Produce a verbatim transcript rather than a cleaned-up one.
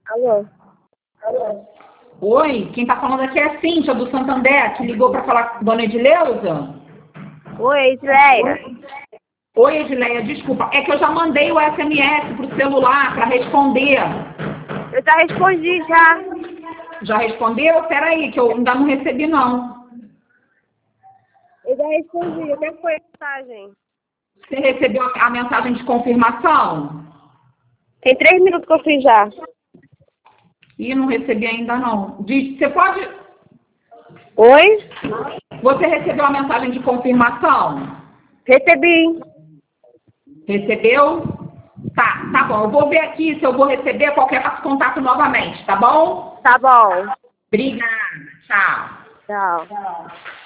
Alô? Oi, quem tá falando aqui é a Cíntia, do Santander, que ligou para falar com a dona Edileuza. Oi, Edleia. Oi, Edileia, desculpa. É que eu já mandei o S M S pro celular para responder. Eu já respondi, já. Já respondeu? Peraí, que eu ainda não recebi, não. Eu já respondi. O que foi a mensagem? Você recebeu a mensagem de confirmação? Tem três minutos que eu fiz já. Ih, não recebi ainda, não. Diz, você pode... Oi? Você recebeu a mensagem de confirmação? Recebi. Recebeu? Tá, tá bom. Eu vou ver aqui se eu vou receber, qualquer faço contato novamente, tá bom? Tá bom. Obrigada. Tchau. Tchau.